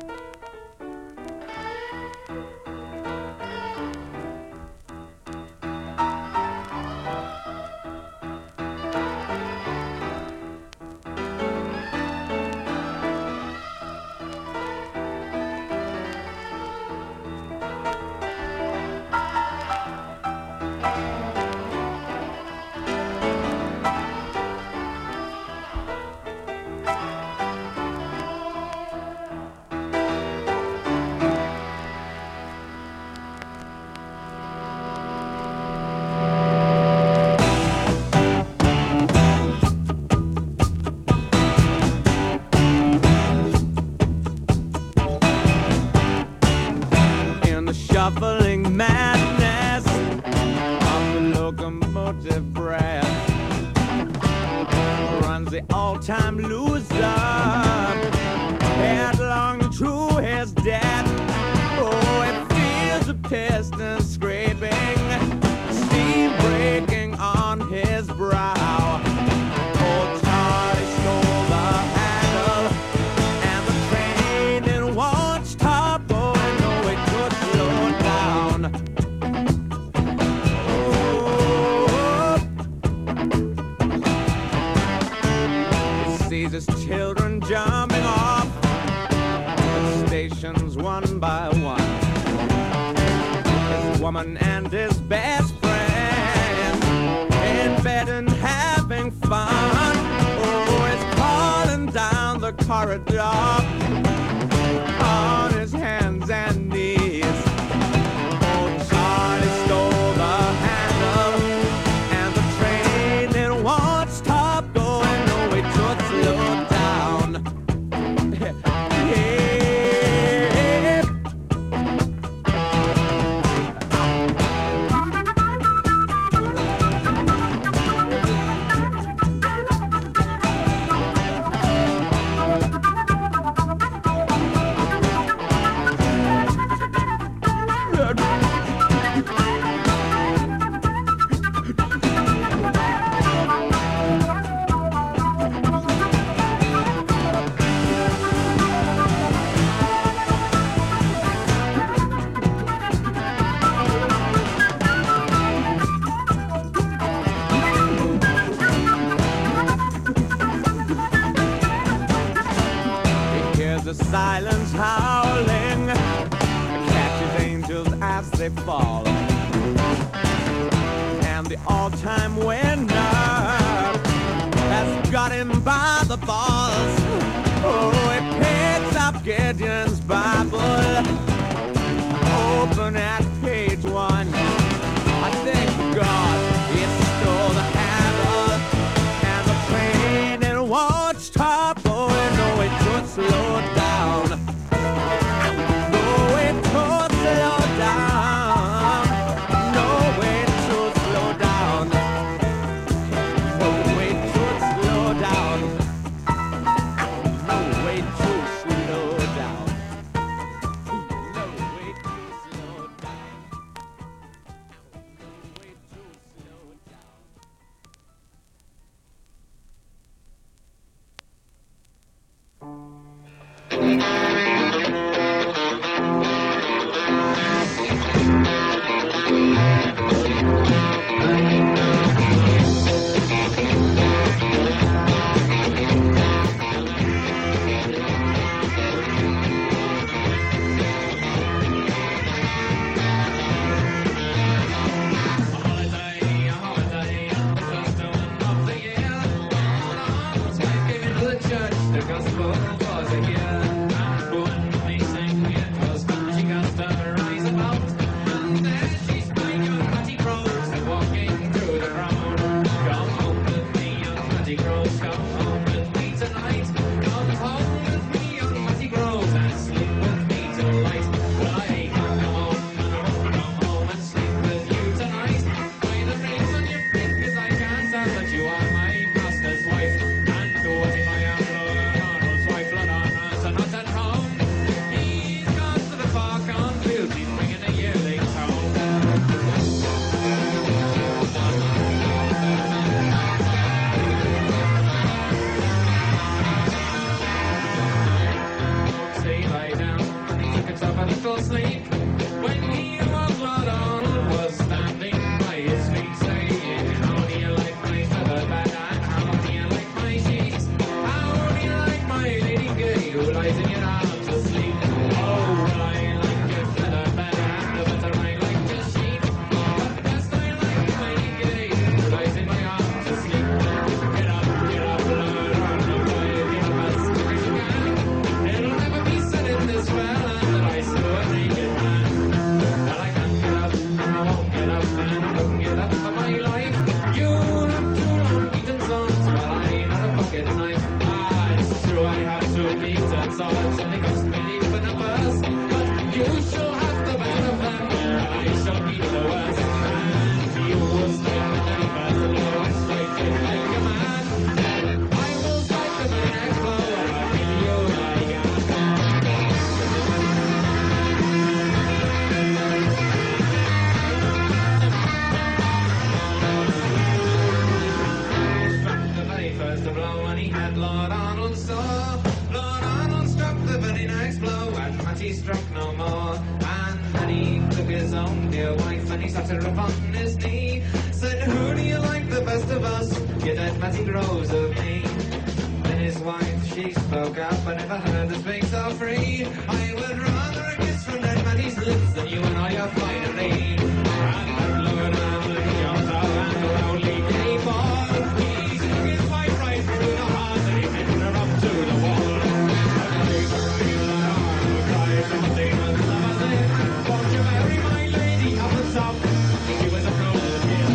Shuffling madness of the locomotive breath runs the all-time loser headlong to his death. Oh, it feels the piston scraping, steam breaking on his brow. Old Charlie stole the handle, and the train it won't stop going. No, it could slow down. He sees his children jumping off the stations one by one. His woman and his best friend in bed and having fun. Oh, he's crawling down the corridor on his hands and knees. Oh, Charlie stole the handle, and the train it won't stop going. No, it should slow down. Yeah. The silence howling catches angels as they fall, and the all-time winner has got him by the balls. Oh, he picks up Gideon's Bible, open at page 1. I thank God he stole the handle, and the train it won't stop going. No, it should slow down. No, it should slow down. No, it should slow down. No, it should slow down. No, it should slow down. No, it should slow down. No, it should slow down. You are my master's wife, and though I am Arnold's wife, Lord Arnold's not lies in your arms asleep. Oh, well, I like it better, better, and the better I like to sleep. But the best I like is my gay, who lies in my arms asleep. Get up, learn how to play the best as you can. It'll never be said in this land that I slew a naked man. Well, I can't get up, and I won't get up, and I won't get up for my life. You have too long eaten songs, well, I ain't had a pocket knife. Ah, it's true, I have to beat and so it's only cost me even a purse. But you shall have the better of them, and I shall be the worst. And you will strike the knife as low and strike it like a man. I will strike the next blow, and I'll kill you like a first blow and he had Lord Arnold saw. Lord Arnold struck the very next blow and Matty struck no more. And then he took his own dear wife and he sat her upon his knee. Said, who do you like the best of us? Your dead Matty grows of me. Then his wife, she spoke up, I never heard her speak so free. I would rather a kiss from dead Matty's lips than you and I are finally. And Lord Arnold jumped up and loudly gave on. He took his wife right through the heart and he pinned her up to the wall. And they were right, Lord Arnold cried, something was love in. Won't you marry my lady up and stop? She was a cruel kid.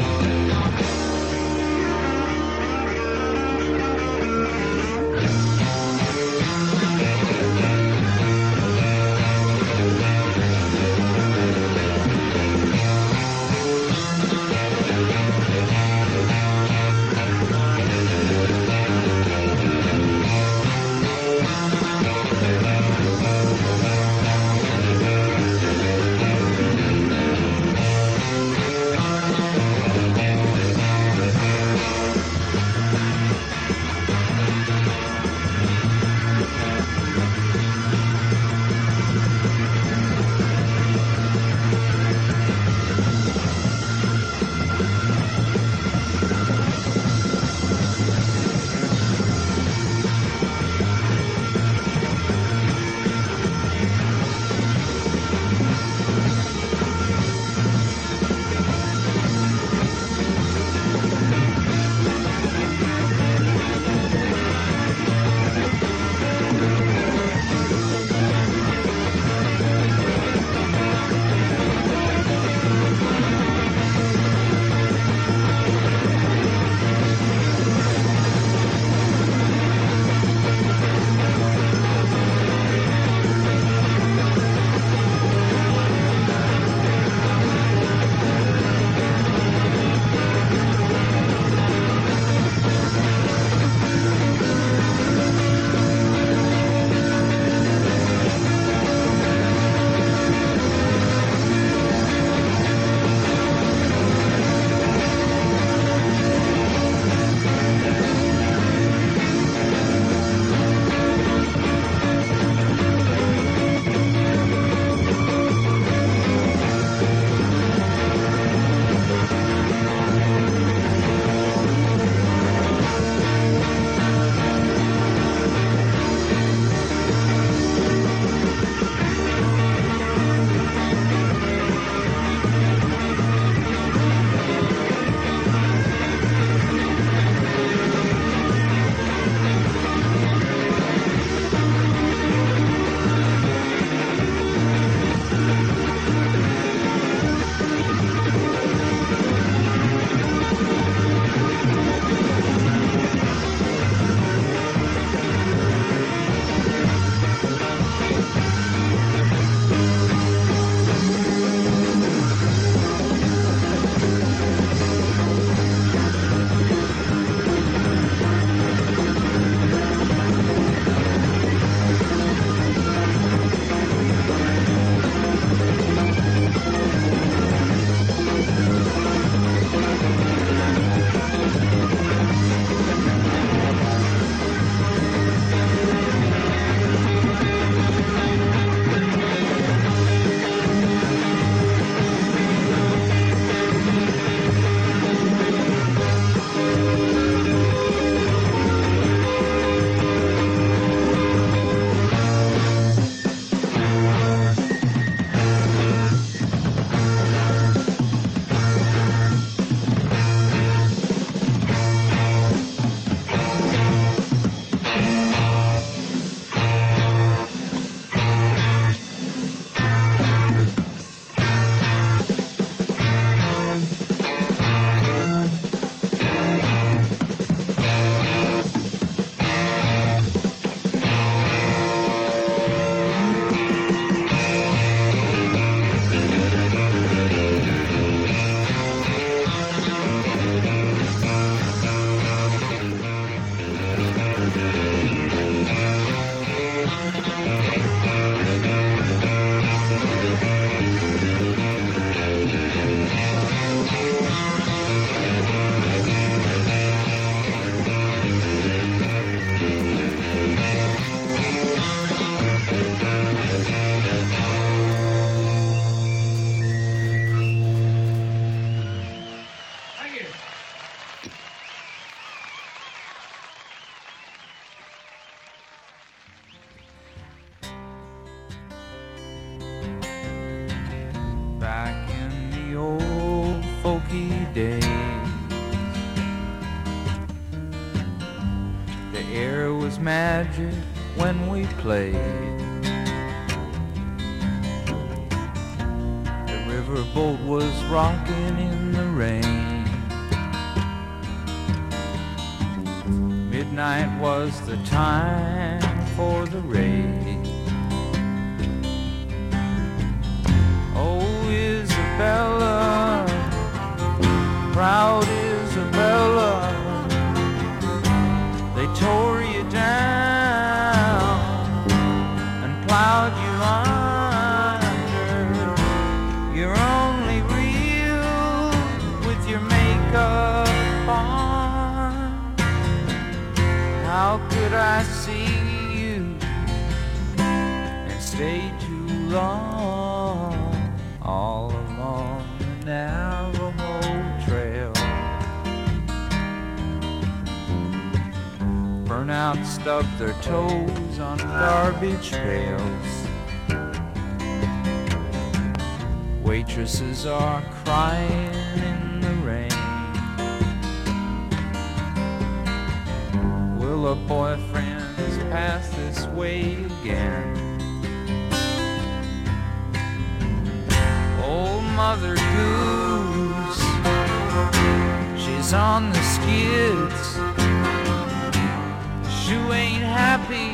magic when we played. The riverboat was rocking in the rain. Midnight was the time for the raid. Oh, Isabella, proud Isabella, they tore you down and plowed you under. You're only real with your makeup on. How could I see you and stay too long all along the Navajo Trail? Burnout stubbed their toes on garbage pails. Waitresses are crying in the rain. Will a boyfriend's pass this way again? Old Mother Goose, she's on the skids. Shoe ain't happy,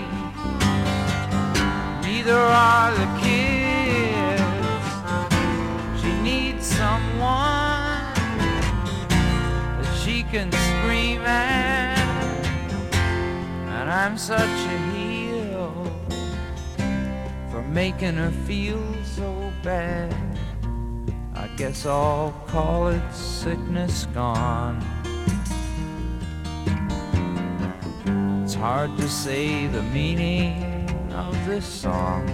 neither are the kids. She needs someone that she can scream at, and I'm such a heel for making her feel so bad. I guess I'll call it sickness gone. It's hard to say the meaning of this song.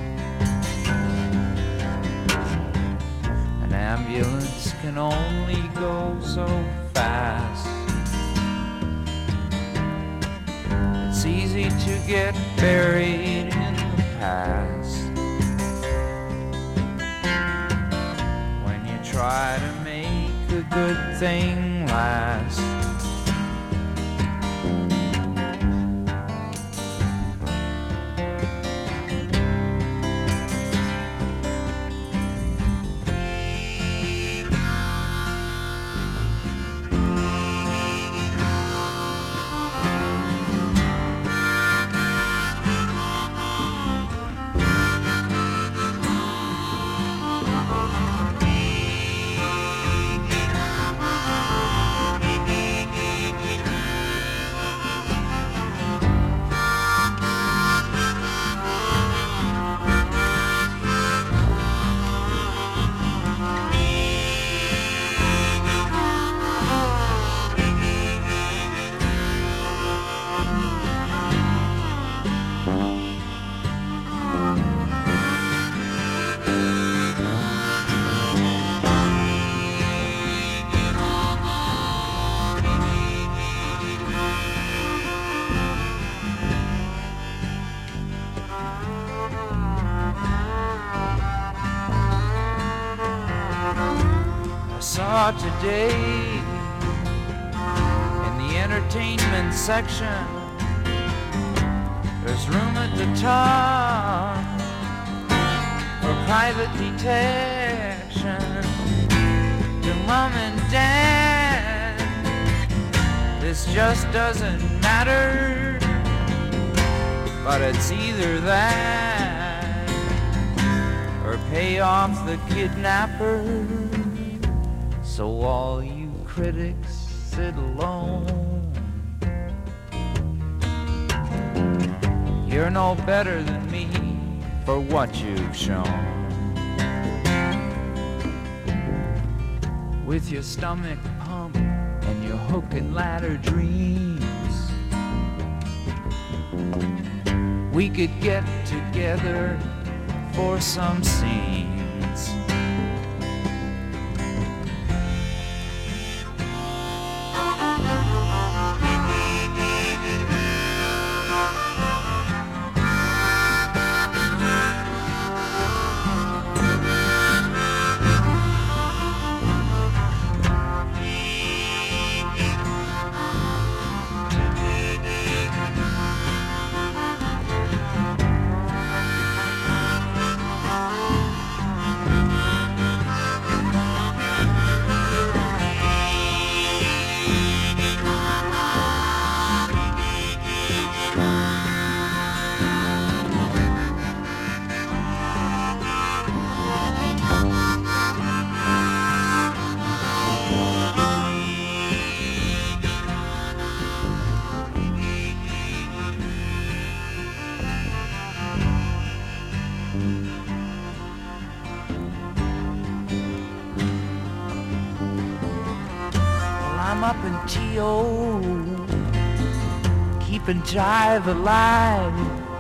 An ambulance can only go so fast. It's easy to get buried in the past when you try to make a good thing last. Today in the entertainment section, there's room at the top for private detection. To mom and dad, this just doesn't matter, but it's either that or pay off the kidnapper. So all you critics sit alone. You're no better than me for what you've shown. With your stomach pump and your hook and ladder dreams, we could get together for some scenes. up in T.O., keeping jive alive.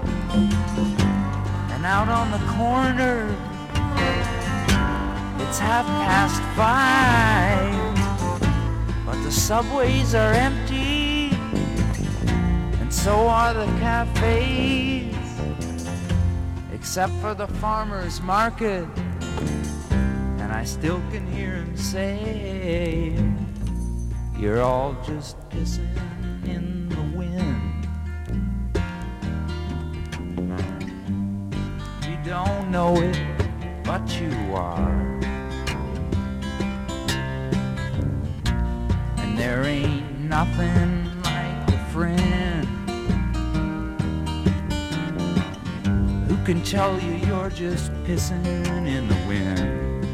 And out on the corner, it's 5:30, but the subways are empty, and so are the cafes, except for the farmer's market. And I still can hear him say, you're all just pissing in the wind. You don't know it, but you are. And there ain't nothing like a friend who can tell you you're just pissing in the wind.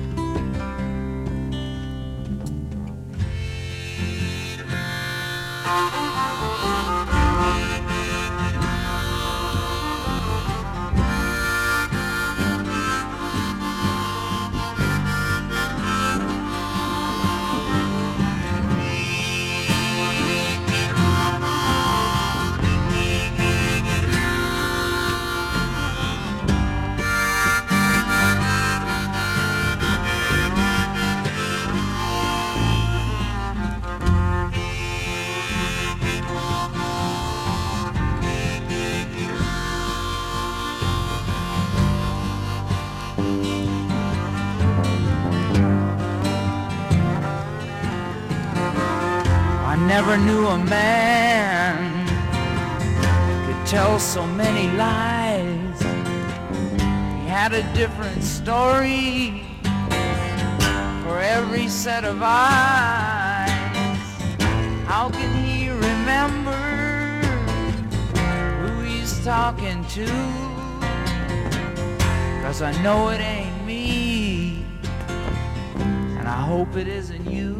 I never knew a man could tell so many lies. He had a different story for every set of eyes. How can he remember who he's talking to? 'Cause I know it ain't me, and I hope it isn't you.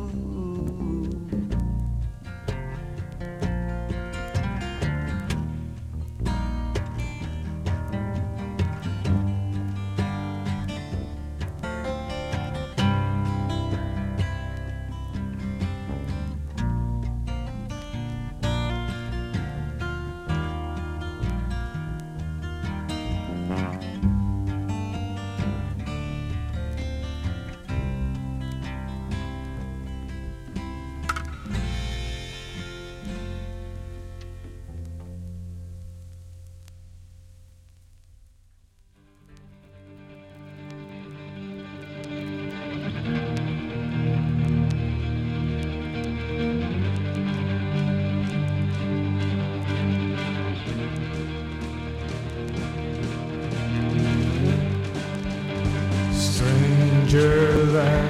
Stranger than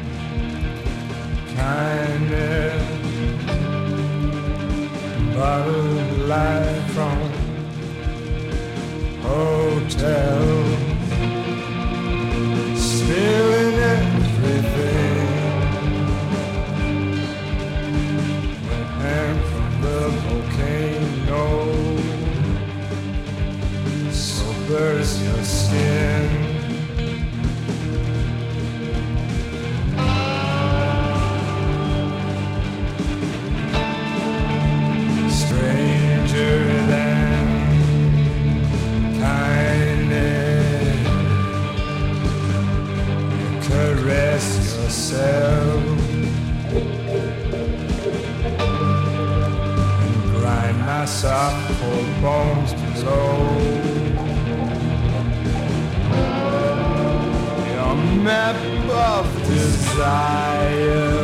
kindness, bottled light from hotel, spilling everything, and from the volcano, so burst your skin. And grind my soft cold bones below your map of desire,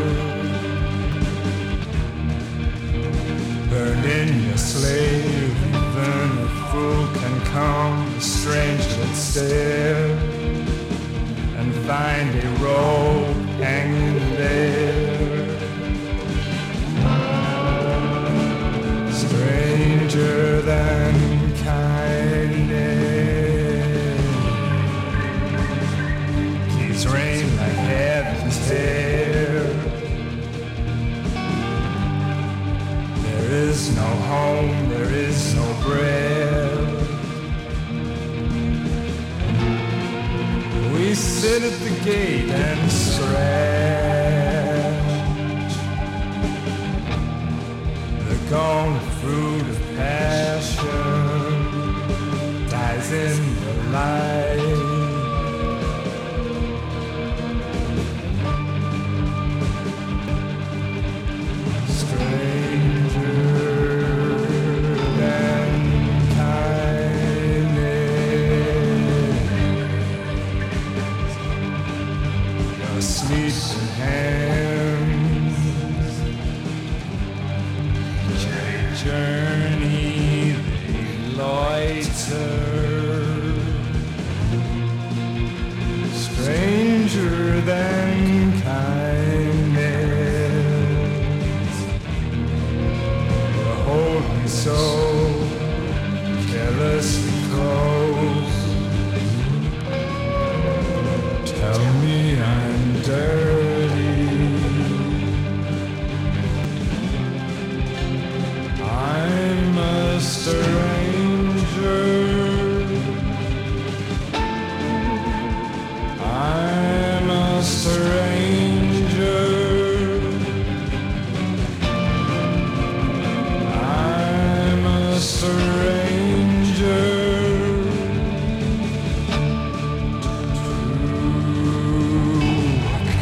burning your slave. Even a fool can come, a stranger and stare, and find a rope hanging there. Stranger than kindness keeps rain like heaven's hair. There is no home, there is no bread. We sit at the gate and stretch eyes in the light. Stranger than kindness, your sleeping hands journey, they loiter. Stranger than kindness, you hold me so carelessly close. Tell me I'm dirty. I'm a stranger. I'm a stranger. I'm a stranger to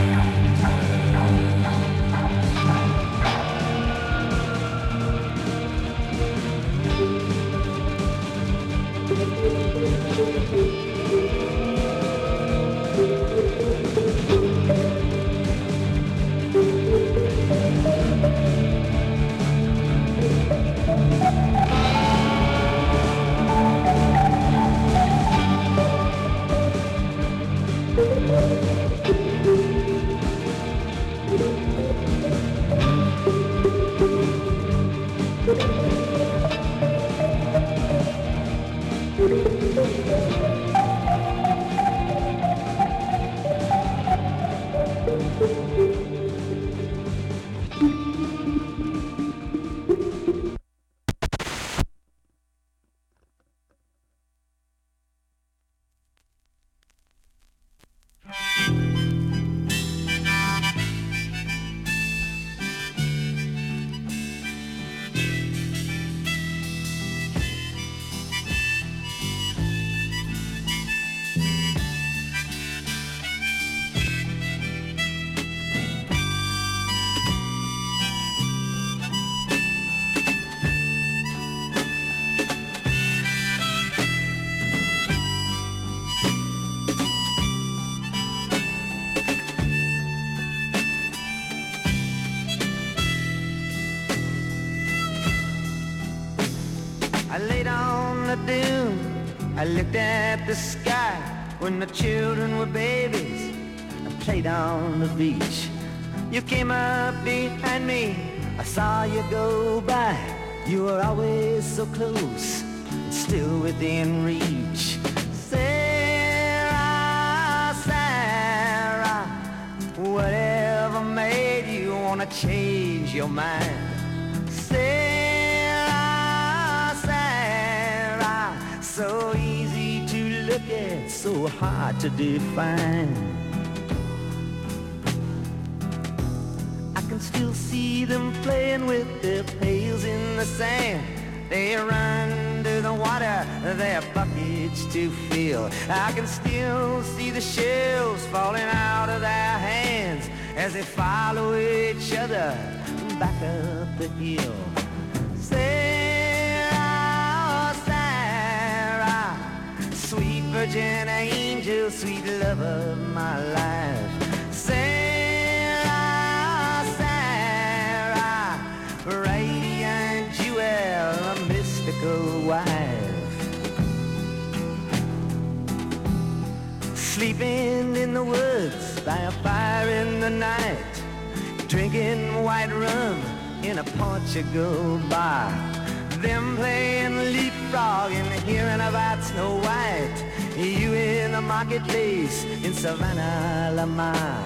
I laid on the dune, I looked at the sky when the children were babies. I played on the beach. You came up behind me, I saw you go by. You were always so close, still within reach. Sarah, Sarah, whatever made you wanna change your mind? So easy to look at, so hard to define. I can still see them playing with their pails in the sand. They run to the water, their buckets to fill. I can still see the shells falling out of their hands as they follow each other back up the hill. Sweet virgin angel, sweet love of my life. Sarah, Sarah, radiant jewel, a mystical wife. Sleeping in the woods by a fire in the night, drinking white rum in a Portugal bar. Them playing leapfrog and hearing about Snow White. You in the marketplace in Savannah, Lamar.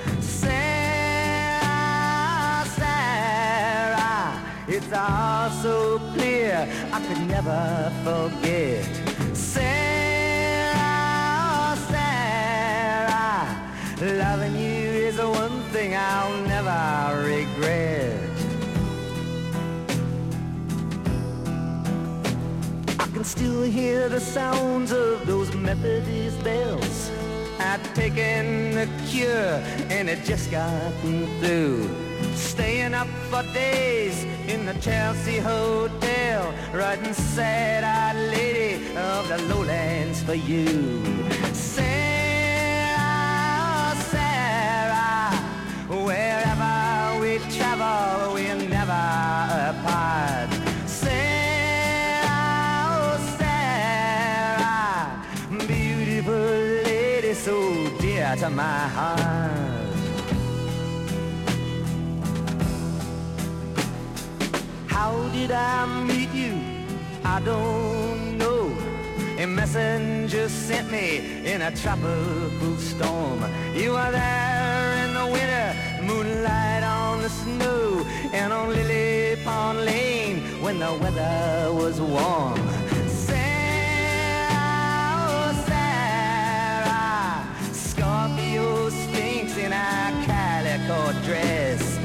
Sarah, Sarah, it's all so clear I could never forget. Sarah, Sarah, loving you is the one thing I'll never regret. I can still hear hear the sounds of those Methodist bells. I'd taken the cure and it just gotten through. Staying up for days in the Chelsea Hotel, writing sad-eyed lady of the lowlands for you. Sarah, Sarah, wherever we travel, we're never apart. Sarah, Sarah, beautiful lady, so dear to my heart. How did I meet you? I don't know. A messenger sent me in a tropical storm. You were there in the winter, moonlight on the snow, and on Lily Pond Lane when the weather was warm. Sarah, Sarah, Scorpio Sphinx in a calico dress.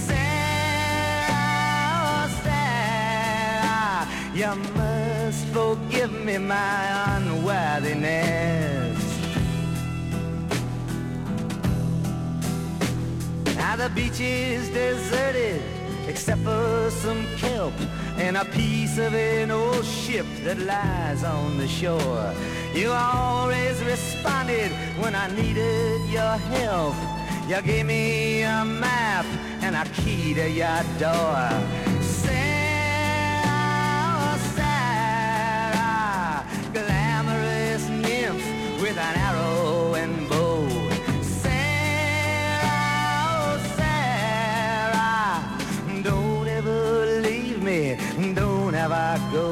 You must forgive me my unworthiness. Now the beach is deserted except for some kelp and a piece of an old ship that lies on the shore. You always responded when I needed your help. You gave me a map and a key to your door. Glamorous nymph with an arrow and bow. Sarah, Sarah, don't ever leave me, don't ever go.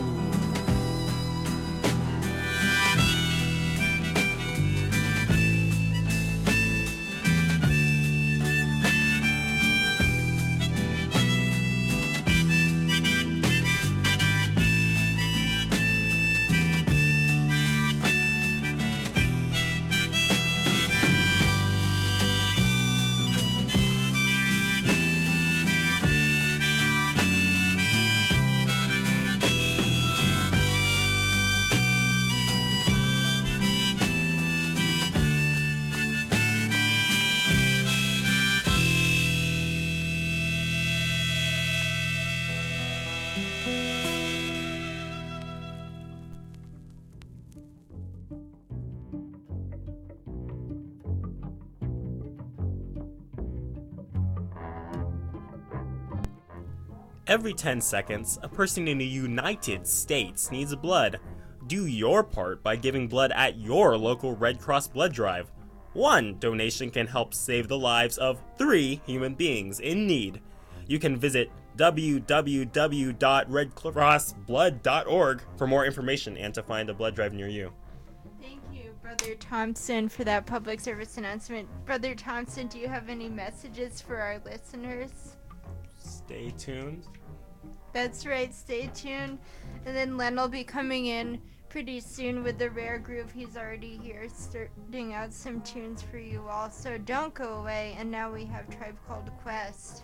Every 10 seconds, a person in the United States needs blood. Do your part by giving blood at your local Red Cross blood drive. One donation can help save the lives of 3 human beings in need. You can visit www.redcrossblood.org for more information and to find a blood drive near you. Thank you, Brother Thompson, for that public service announcement. Brother Thompson, do you have any messages for our listeners? Stay tuned. That's right, stay tuned. And then Len will be coming in pretty soon with the Rare Groove. He's already here starting out some tunes for you all. So don't go away. And now we have Tribe Called Quest.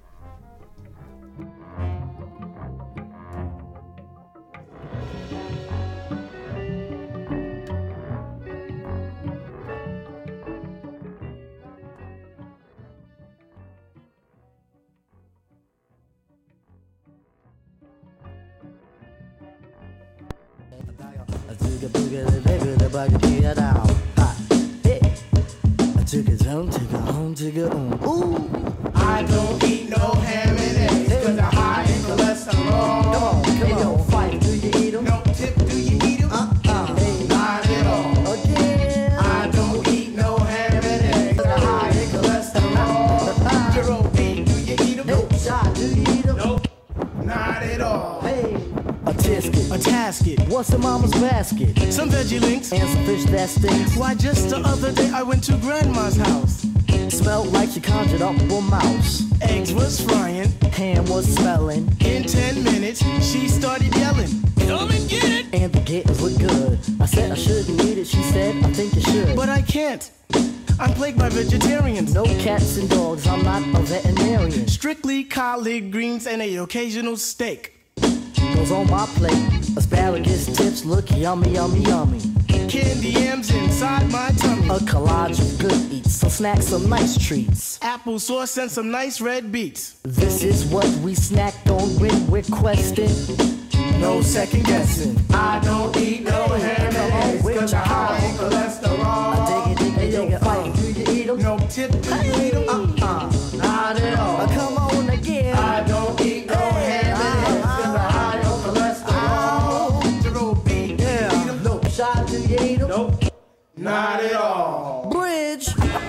I don't eat no ham and eggs, cause I'm high in cholesterol. Come on, Hey, yo, fight, do you eat them? no tip, do you eat them? Not at all. Again. I don't eat no ham and eggs, cause I'm high in cholesterol. Zero B, do you eat them? Shot, do you eat them? Nope, not at all. Hey. A tisket, A tasket, what's in mama's basket? some veggie links. And some fish that stinks. Why, just the other day I went to grandma's house. Smelled like she conjured up a mouse. Eggs was frying. Ham was smelling. In 10 minutes, she started yelling, come and get it. And the kittens look good. I said I shouldn't eat it. She said I think you should. But I can't. I'm plagued by vegetarians. No cats and dogs. I'm not a veterinarian. Strictly collard greens and a occasional steak. apples on my plate. Asparagus tips look yummy, yummy, yummy. Candy M's inside my tummy. A collage of good eats, some snacks, some nice treats. Applesauce and some nice red beets. This is what we snacked on when we're questing. No second guessing. I don't eat no ham and eggs with 'cause your I'm high in cholesterol. Dig it, dig it, dig it. Do you eat 'em? No tip, do you eat 'em? Not at all. Come on again. I don't eat no ham and eggs 'cause I'm high on cholesterol. Jerome B, eat 'em? No shot, do you eat 'em? Nope. Not at all. Bridge.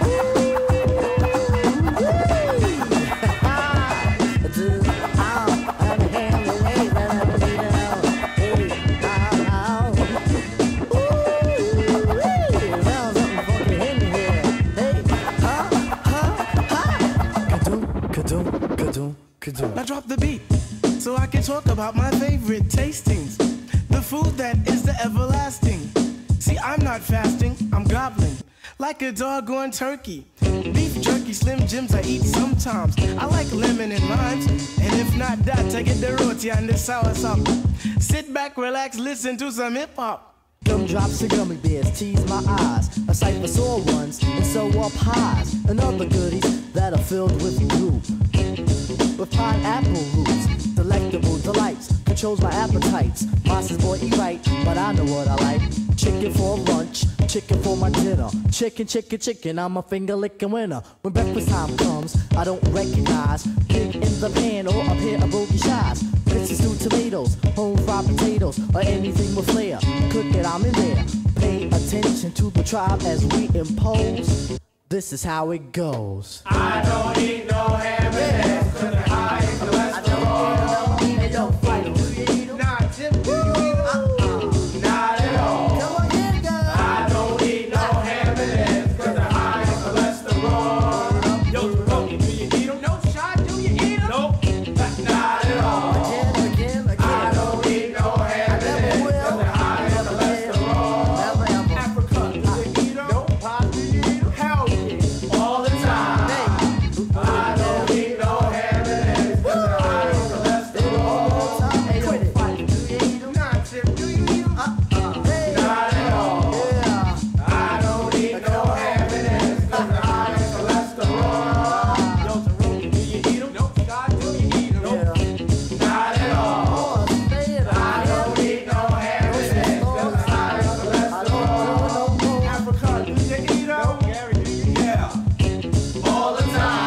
Now drop the beat so I can talk about my favorite tastings. The food that is the everlasting. See, I'm not fasting, I'm gobbling like a doggone turkey. Beef jerky, Slim Jims I eat sometimes. I like lemon and limes, and if not that, I get the roti and the sour sauce. Sit back, relax, listen to some hip hop. Gumdrops and gummy bears tease my eyes. A sight for sore ones and so are pies and other goodies that are filled with goo. With pineapple roots, delectable delights, controls my appetites. Monsters boy eat right, but I know what I like. Chicken for lunch, chicken for my dinner. Chicken, chicken, chicken, I'm a finger licking winner. When breakfast time comes, I don't recognize pig in the pan or a pair of bogey shies. Grits stewed tomatoes, home fried potatoes, or anything with flair. Cook it, I'm in there. Pay attention to the tribe as we impose. This is how it goes. I don't eat no ham and eggs 'cause they're high in cholesterol. Hey, don't fight 'em. Do you eat 'em? Nah, Tim, do you eat 'em? Not at all. Come on, here, girl. I don't eat no ham and eggs 'cause they're high in cholesterol. Yo, Jerome, do you eat 'em? No shot, do you eat 'em? Nope. Not at all. Again. I don't eat no ham and eggs 'cause they're high in cholesterol. Never, ever. Africa, do you eat 'em? Nope. Pop, do you eat 'em? Hell yeah. All the time. I don't eat no ham and eggs 'cause they're high in cholesterol. Hey, don't fight 'em. Do you eat 'em? Nah, Tim, do you eat 'em? Not at all. Yeah. I don't eat no ham and eggs 'cause they're high in cholesterol. Yo, Jerome, do you eat 'em? Nope. God, do you eat 'em? Nope. Not at all. I don't eat no ham and eggs 'cause they're high in cholesterol. Africa, do you eat 'em? No. Gary, do you? Yeah. All the time.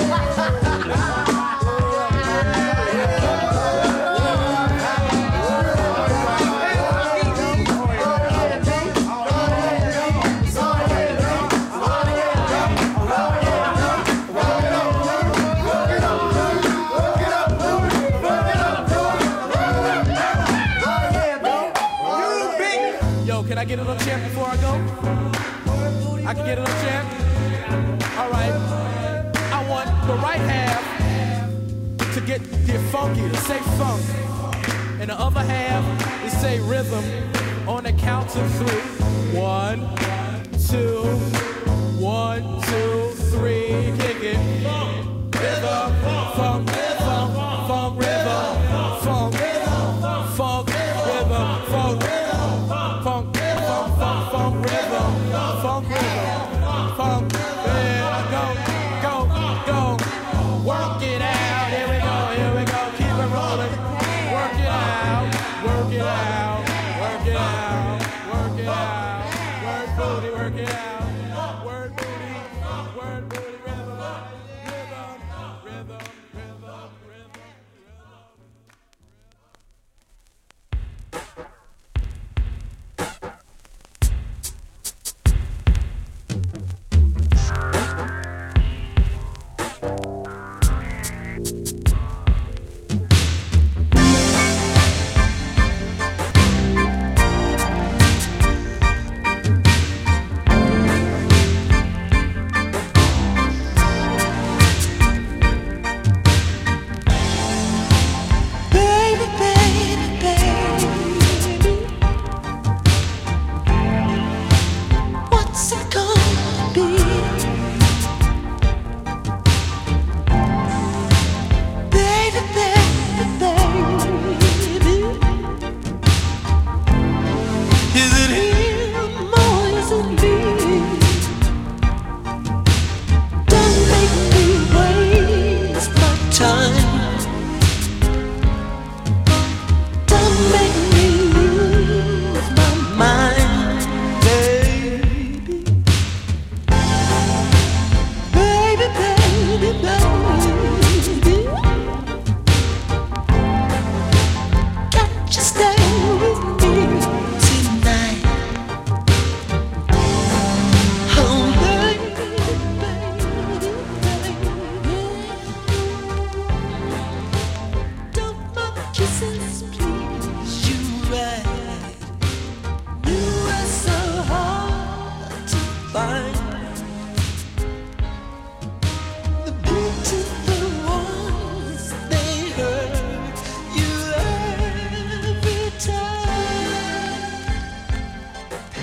Yo, can I get a little chant before I go? I can get a little chant? Alright. I want the right half to get funky, to say funk. And the other half to say rhythm on the count of 3. 1, 2, 1, 2, 3. Kick it. Rhythm, funk, rhythm, funk, rhythm, funk, funk, rhythm, funk, funk, funk, funk, rhythm, funk, funk, yeah, go, work it out, here we go, keep it rolling, work it out, work it out, work it out, work it out.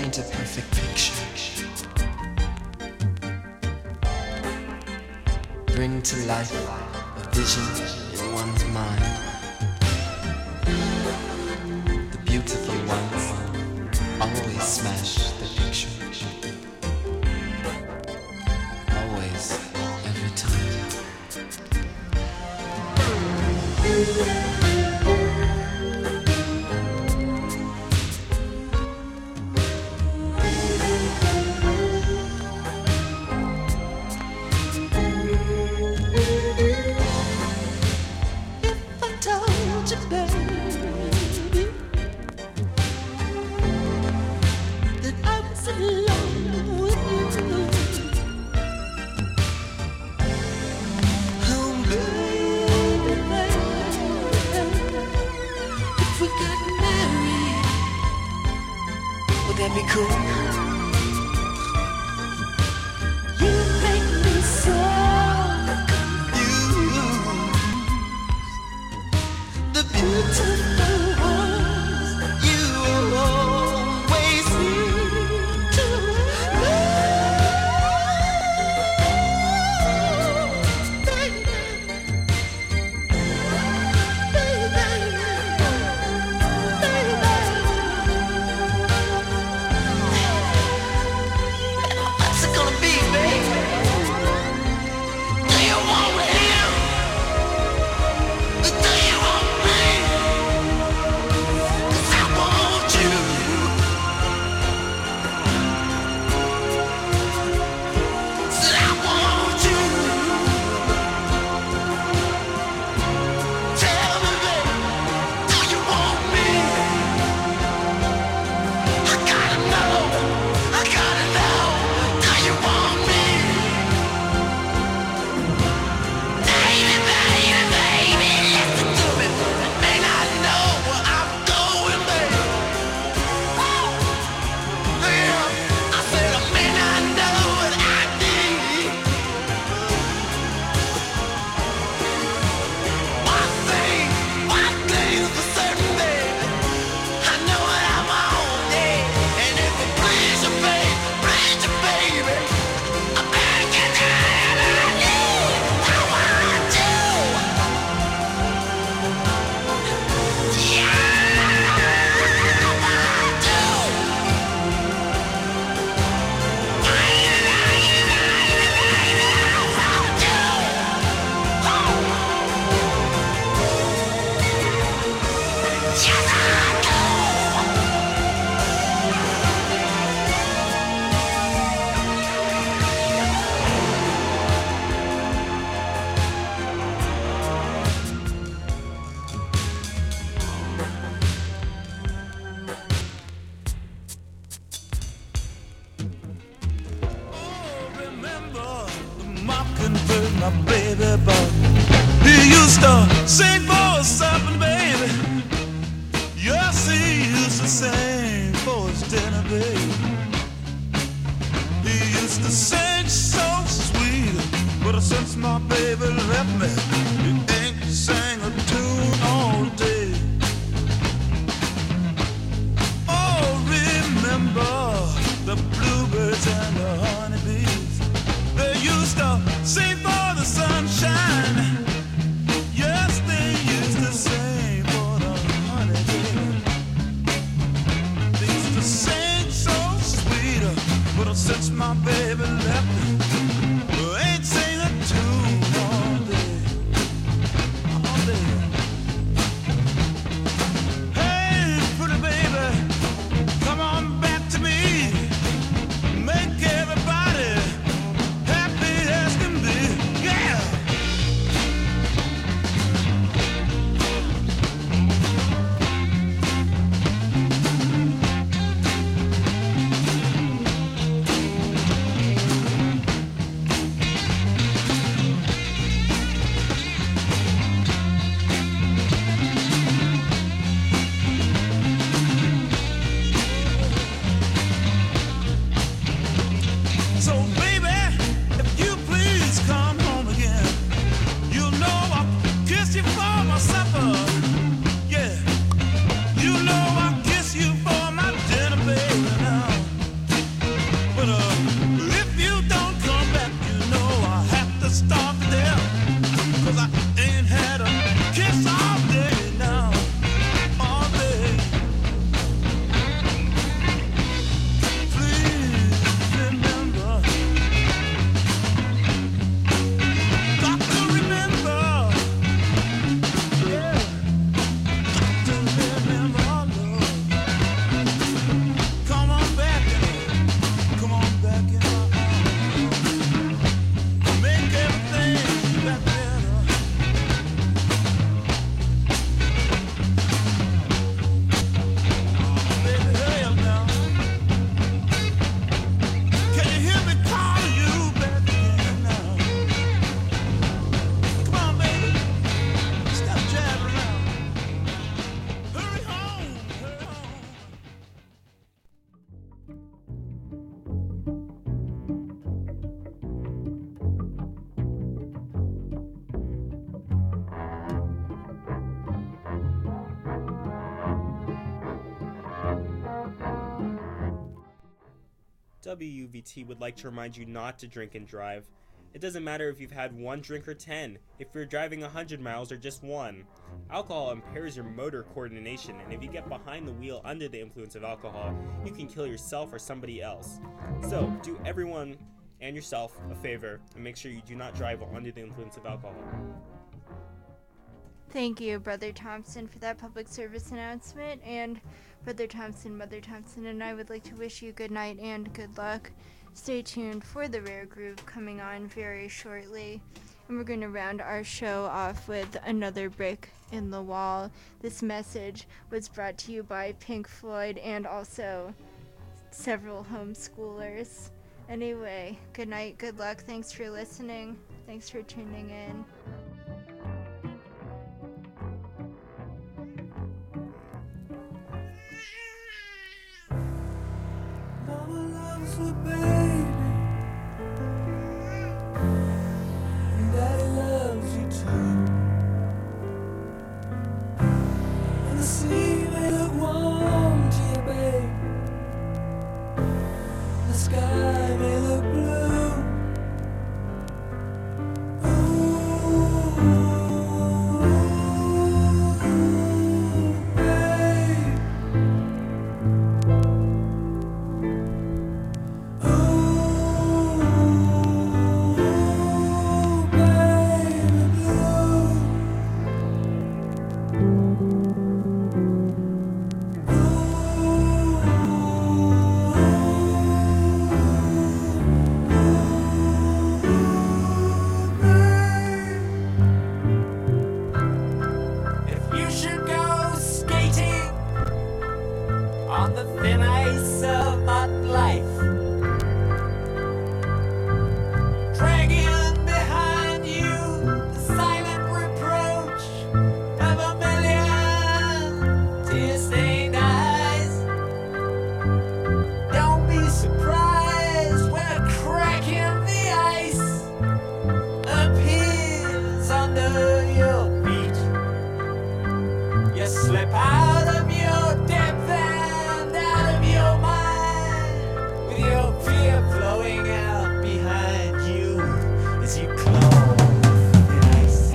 paint a perfect picture. Bring to life a vision in one's mind. The beautiful ones always smash the picture. Always, every time. Be cool. You make me so confused. The beautiful ones you always seem to love, baby. What's it gonna be, baby? Do you want him? Do you want me? 'Cause I want you. Said I want you. Tell me, baby, do you want me? I gotta know. I gotta know. Do you want me? Baby, baby, baby, listen to me. And I know where I'm going, baby. Yeah, I said I may not know what I need. One thing is for certain, baby. I know what I want, yeah. And if it please you, baby, I better get down and I need. I want you. Yeah, I want you. Yes, I do. Remember the mockingbird, my baby boy. He used to sing for us something, baby. Yes, he used to sing for his dinner, baby. He used to sing so sweet, but since my baby left me, he ain't sang a tune all day. Oh, remember the bluebirds and the honeybees. They used to sing for the sunshine. Yes, they used to sing for the honeybees. They used to sing so sweet, but since my baby left me, I ain't sing a tune all day. WUVT would like to remind you not to drink and drive. It doesn't matter if you've had 1 drink or 10, if you're driving 100 miles or just 1. Alcohol impairs your motor coordination, and if you get behind the wheel under the influence of alcohol, you can kill yourself or somebody else. So, do everyone and yourself a favor and make sure you do not drive under the influence of alcohol. Thank you, Brother Thompson, for that public service announcement. And Brother Thompson, Mother Thompson, and I would like to wish you good night and good luck. Stay tuned for the Rare Groove coming on very shortly. And we're going to round our show off with another brick in the wall. This message was brought to you by Pink Floyd and also several homeschoolers. Anyway, good night, good luck. Thanks for listening. Thanks for tuning in. Mama loves her baby, and Daddy loves you too. And the sea may look warm to you, babe. The sky may look blue. If you should go skating on the thin ice of modern life, dragging behind you the silent reproach of a million tear-stained eyes, don't be surprised when a crack in the ice appears under your feet. You slip out of your depth and out of your mind, with your fear flowing out behind you as you claw the ice.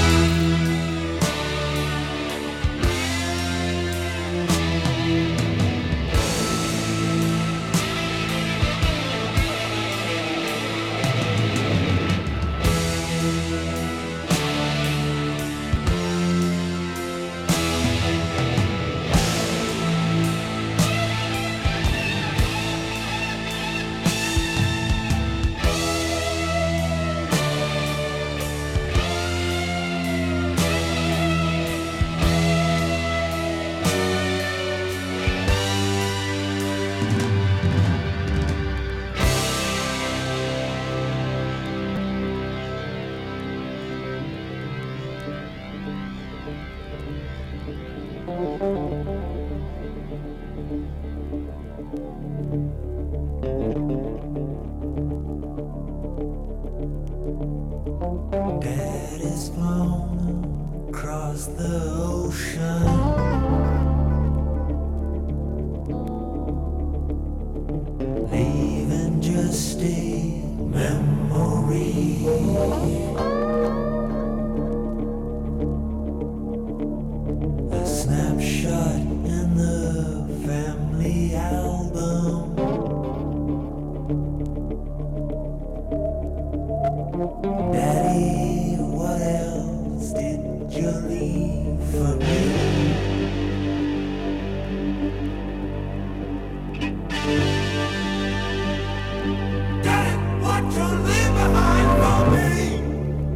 Dad is flown across the ocean, leaving just a memory. A snapshot in the family album. Daddy, what else did you leave for me? Daddy, what you leave behind for me?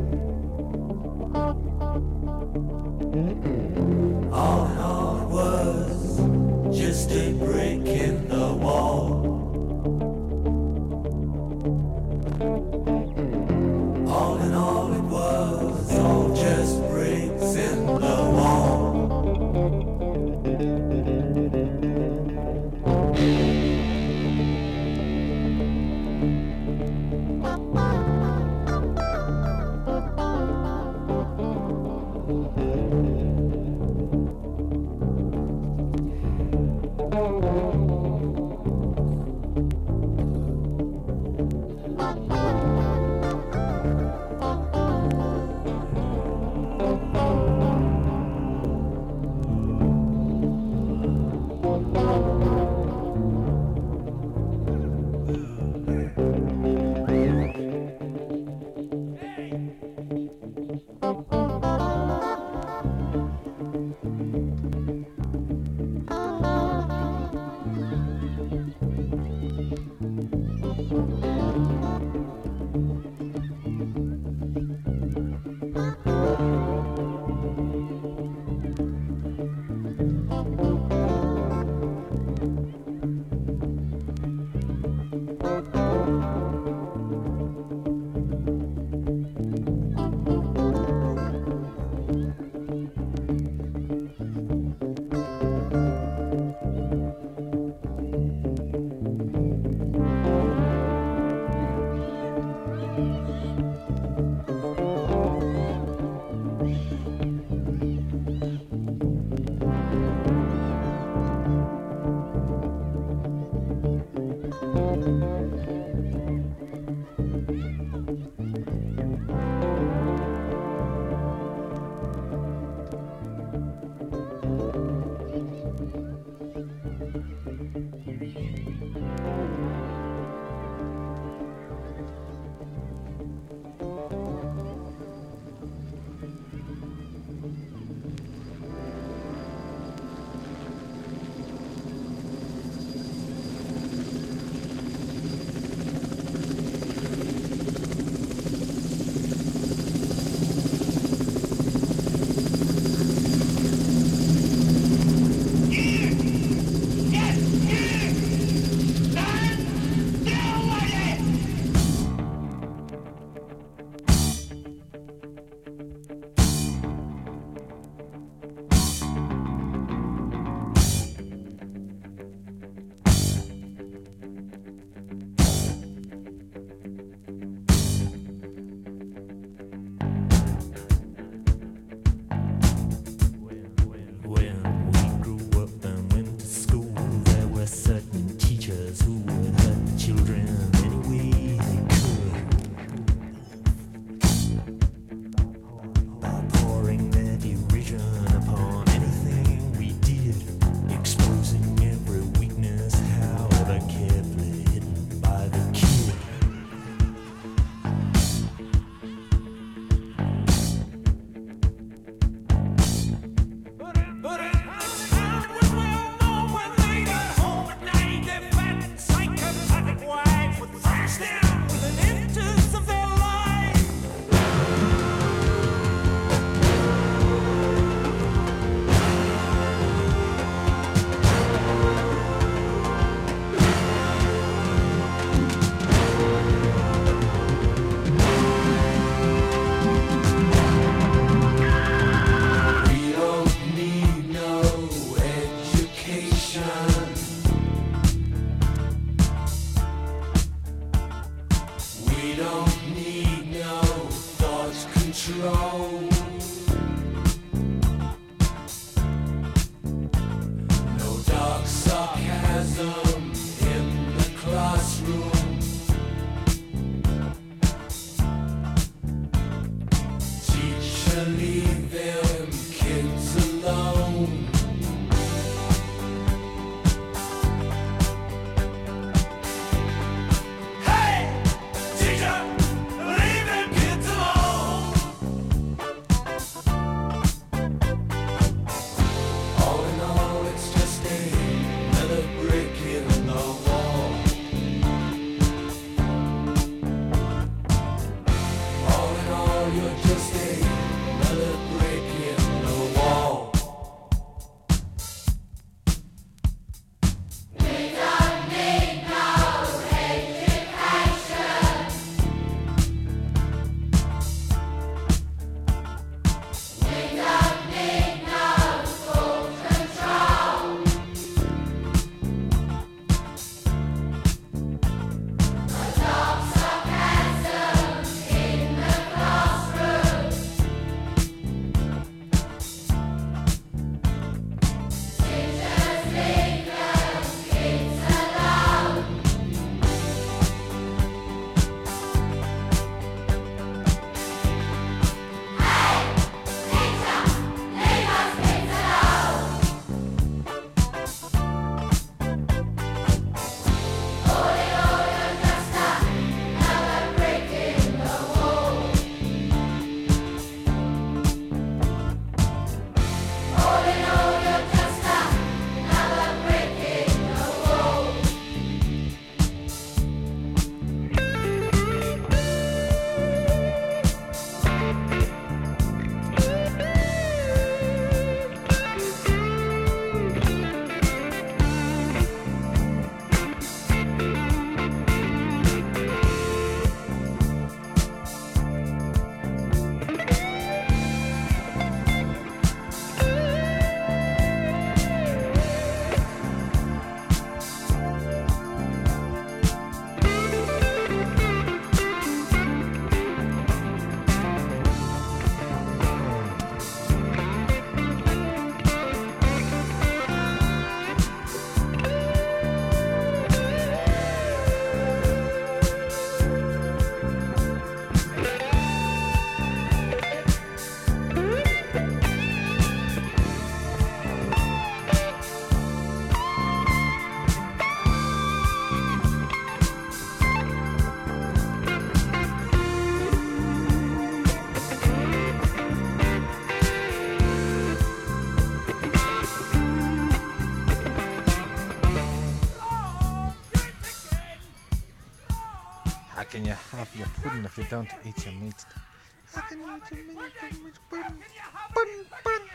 can you have your pudding if you don't eat your meat? How can you eat your meat? Pudding, pudding, pudding.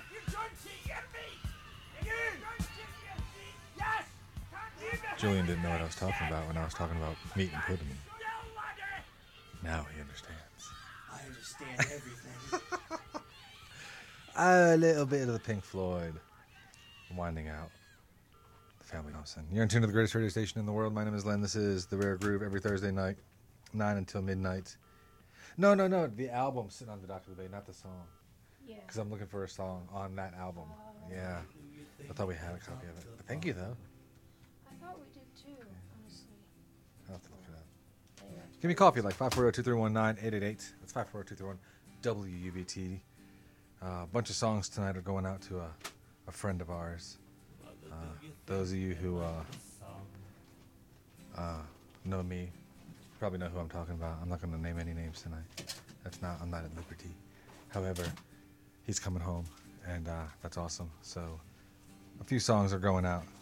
Julian didn't know what I was talking about when I was talking about meat and pudding. Now he understands. I understand everything. A little bit of the Pink Floyd. Winding out. The Family Thompson. You're in tune to the greatest radio station in the world. My name is Len. This is The Rare Groove every Thursday night, 9 until midnight. No. The album sitting on the Dr. Bay, not the song. Yeah. Because I'm looking for a song on that album. Yeah. I thought we had a copy of it. But thank you, though. I thought we did too, honestly. I'll have to look it up. Give me a call if you like. 540-231-9888. That's 540-231-WUBT. A bunch of songs tonight are going out to a friend of ours. Those of you who know me probably know who I'm talking about. I'm not going to name any names tonight. I'm not at liberty. However, he's coming home, and that's awesome. So a few songs are going out